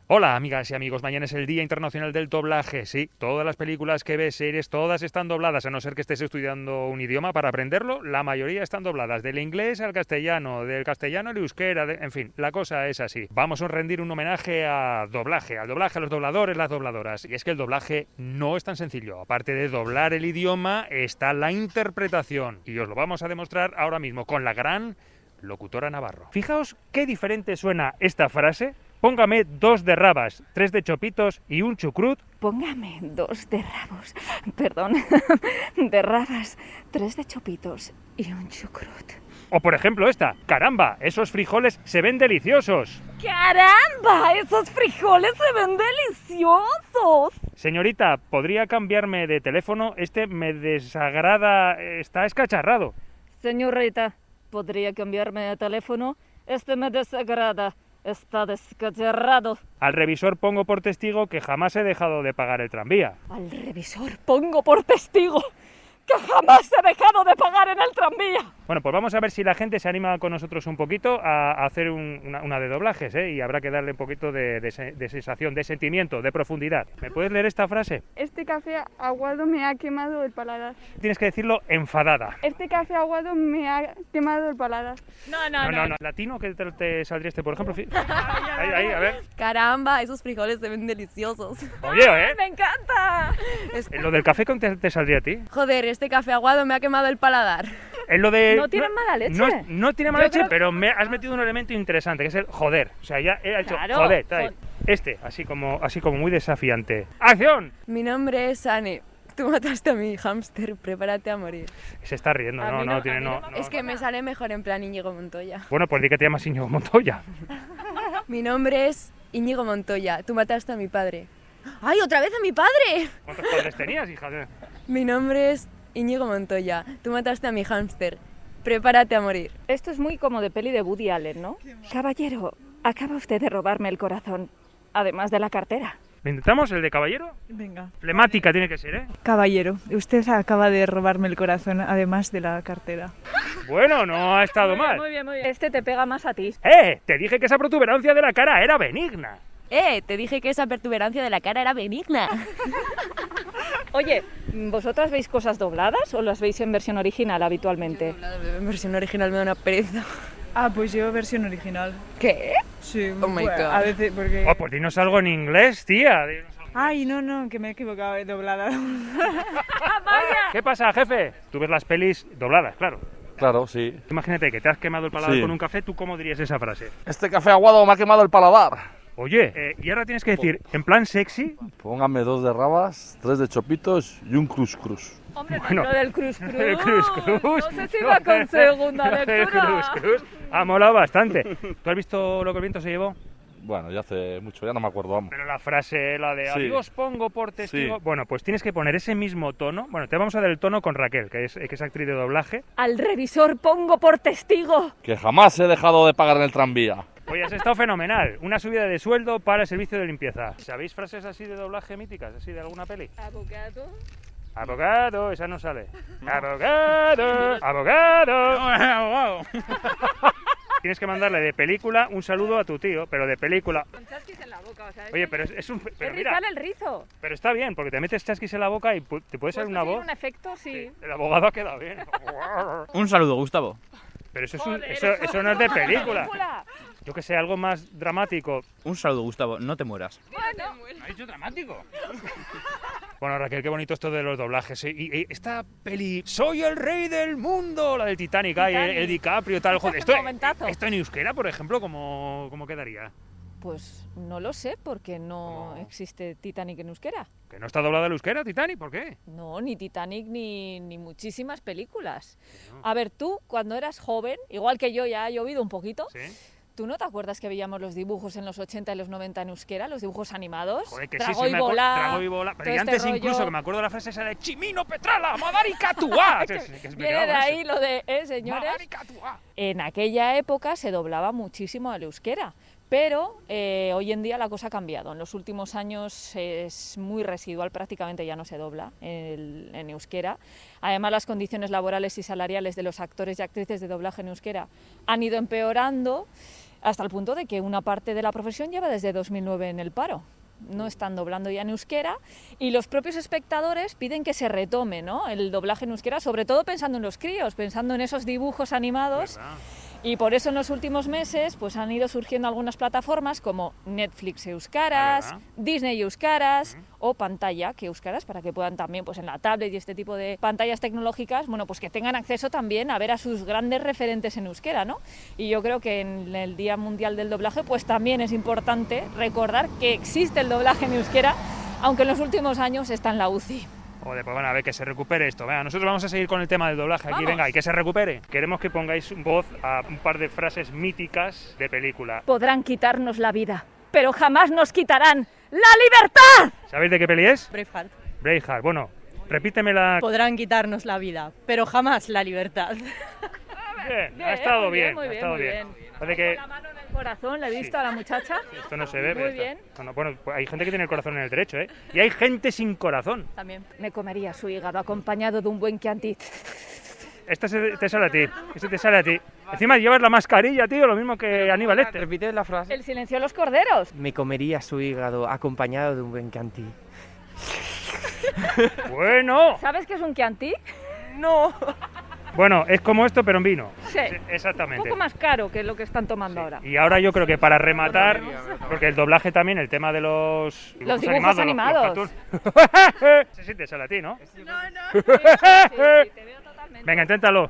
Hola, amigas y amigos. Mañana es el Día Internacional del Doblaje. Sí, todas las películas que ves, series, todas están dobladas, a no ser que estés estudiando un idioma para aprenderlo. La mayoría están dobladas, del inglés al castellano, del castellano al euskera, en fin, la cosa es así. Vamos a rendir un homenaje al doblaje, a los dobladores, las dobladoras. Y es que el doblaje no es tan sencillo. Aparte de doblar el idioma, está la interpretación. Y os lo vamos a demostrar ahora mismo con la gran locutora Navarro. Fijaos qué diferente suena esta frase. Póngame 2 de rabas, 3 de chopitos y un chucrut. Póngame 2 de rabos, perdón, de rabas, 3 de chopitos y un chucrut. O por ejemplo esta, caramba, esos frijoles se ven deliciosos. ¡Caramba! ¡Esos frijoles se ven deliciosos! Señorita, ¿podría cambiarme de teléfono? Este me desagrada, está escacharrado. Señorita, ¿podría cambiarme de teléfono? Este me desagrada. Está descacharrado. Al revisor pongo por testigo que jamás he dejado de pagar el tranvía. Al revisor pongo por testigo que jamás he dejado de pagar en el tranvía. Bueno, pues vamos a ver si la gente se anima con nosotros un poquito a hacer una de doblajes, ¿eh? Y habrá que darle un poquito de sensación, de sentimiento, de profundidad. ¿Me puedes leer esta frase? Este café aguado me ha quemado el paladar. Tienes que decirlo enfadada. Este café aguado me ha quemado el paladar. No. ¿Latino? ¿Qué te saldría este, por ejemplo? Ahí, a ver. Caramba, esos frijoles se ven deliciosos. Oye, ¿eh? ¡Me encanta! ¿Lo del café con te saldría a ti? Joder, este café aguado me ha quemado el paladar. En lo de... ¿No tienen mala leche? No tiene mala leche, pero me has metido un elemento interesante, que es el joder. O sea, ya he hecho Claro. joder. Este, así como muy desafiante. ¡Acción! Mi nombre es Anne. Tú mataste a mi hámster, prepárate a morir. Se está riendo, no. Es que me sale mejor en plan Íñigo Montoya. Bueno, pues di que te llamas Íñigo Montoya. Mi nombre es Íñigo Montoya. Tú mataste a mi padre. ¡Ay, otra vez a mi padre! ¿Cuántos padres tenías, hija de...? Mi nombre es Íñigo Montoya. Tú mataste a mi hámster. Prepárate a morir. Esto es muy como de peli de Woody Allen, ¿no? Caballero, acaba usted de robarme el corazón, además de la cartera. ¿Lo intentamos, el de caballero? Venga. Flemática tiene que ser, ¿eh? Caballero, usted acaba de robarme el corazón, además de la cartera. Bueno, no ha estado mal. Muy bien. Este te pega más a ti. Te dije que esa protuberancia de la cara era benigna. Te dije que esa protuberancia de la cara era benigna. Oye, ¿vosotras veis cosas dobladas o las veis en versión original habitualmente? En versión original me da una pereza. Ah, pues yo versión original. ¿Qué? Sí, Oh my God. a veces porque... Oh, pues dinos algo en inglés, tía. Ay, no, que me he equivocado, he doblada. ¿Qué pasa, jefe? Tú ves las pelis dobladas, claro. Claro, sí. Imagínate que te has quemado el paladar Sí. con un café, ¿tú cómo dirías esa frase? Este café aguado me ha quemado el paladar. Oye, y ahora tienes que decir, en plan sexy, Póngame 2 de rabas, 3 de chopitos y un cruz cruz. Hombre, Bueno, lo del cruz cruz. el cruz cruz. No sé si va con segunda El lectura. cruz ha molado bastante. ¿Tú has visto lo que el viento se llevó? Bueno, ya hace mucho, ya no me acuerdo, vamos. Pero la frase, la de Sí. amigos pongo por testigo. Sí. Bueno, pues tienes que poner ese mismo tono. Bueno, te vamos a dar el tono con Raquel, que es actriz de doblaje. Al revisor pongo por testigo. Que jamás he dejado de pagar en el tranvía. Oye, has estado fenomenal. Una subida de sueldo para el servicio de limpieza. ¿Sabéis frases así de doblaje míticas, así de alguna peli? Abogado. Abogado, esa no sale. Abogado, abogado. Tienes que mandarle de película un saludo a tu tío, pero de película. Con chasquis en la boca, o sea... Oye, pero es un... Pero mira, rizar el rizo. pero está bien, porque te metes chasquis en la boca y te puede salir una voz. un efecto, sí. El abogado ha quedado bien. Un saludo, Gustavo. Pero eso, Joder, eso no es de película. película. Yo que sé, algo más dramático. Un saludo, Gustavo. No te mueras. ¿Ha dicho dramático? Bueno, Raquel, qué bonito esto de los doblajes. Y esta peli, Soy el rey del mundo, la del Titanic, el DiCaprio, tal. Joder, Momentazo. esto en euskera, por ejemplo, ¿cómo quedaría? Pues no lo sé, porque no existe Titanic en euskera. ¿Que no está doblada el euskera, Titanic? ¿Por qué? No, ni Titanic ni muchísimas películas. A ver, tú, cuando eras joven, igual que yo, ya ha llovido un poquito, ¿Sí? ¿tú no te acuerdas que veíamos los dibujos en los 80 y los 90 en euskera, los dibujos animados? Joder, que Trago sí, y me acuerdo. Bola, Trago y bola. Pero todo y este antes rollo. incluso, que me acuerdo de la frase esa de Chimino Petrala, Madari Catuá. Viene de ahí lo de, señores. Madari Catuá. En aquella época se doblaba muchísimo al euskera, pero hoy en día la cosa ha cambiado. En los últimos años es muy residual, prácticamente ya no se dobla en euskera. Además, las condiciones laborales y salariales de los actores y actrices de doblaje en euskera han ido empeorando. hasta el punto de que una parte de la profesión lleva desde 2009 en el paro. No están doblando ya en euskera y los propios espectadores piden que se retome, ¿no?, el doblaje en euskera, sobre todo pensando en los críos, pensando en esos dibujos animados. Y por eso en los últimos meses pues han ido surgiendo algunas plataformas como Netflix Euskaras, Disney Euskaras o Pantalla que Euskaras, para que puedan también pues en la tablet y este tipo de pantallas tecnológicas, bueno, pues que tengan acceso también a ver a sus grandes referentes en euskera, ¿no? Y yo creo que en el Día Mundial del Doblaje pues también es importante recordar que existe el doblaje en euskera, aunque en los últimos años está en la UCI. Joder, pues bueno, a ver, que se recupere esto. Venga, nosotros vamos a seguir con el tema del doblaje aquí, ¡Vamos! venga, y que se recupere. Queremos que pongáis voz a un par de frases míticas de película. Podrán quitarnos la vida, pero jamás nos quitarán la libertad. ¿Sabéis de qué peli es? Braveheart. Braveheart. Bueno, repítemela. Podrán quitarnos la vida, pero jamás la libertad. Bien, ha estado bien, muy ha bien, estado muy bien. bien. Parece que Con la mano en el corazón, le he visto a la muchacha. esto no se ve, Muy pero bien. bueno, pues hay gente que tiene el corazón en el derecho, ¿eh? Y hay gente sin corazón. También. Me comería su hígado acompañado de un buen Chianti. Esta te sale a ti, este te sale a ti. Encima llevas la mascarilla, tío, lo mismo que Aníbal este. Repite la frase. El silencio de los corderos. Me comería su hígado acompañado de un buen Chianti. Bueno, ¿Sabes qué es un Chianti? No. bueno, es como esto, pero en vino. Sí. Un Exactamente. poco más caro que lo que están tomando ahora. Y ahora yo creo que para rematar, porque el doblaje también, el tema de los dibujos animados. los cartoons. Sí, te sale a ti, ¿no? Sí, te veo totalmente. Venga, inténtalo.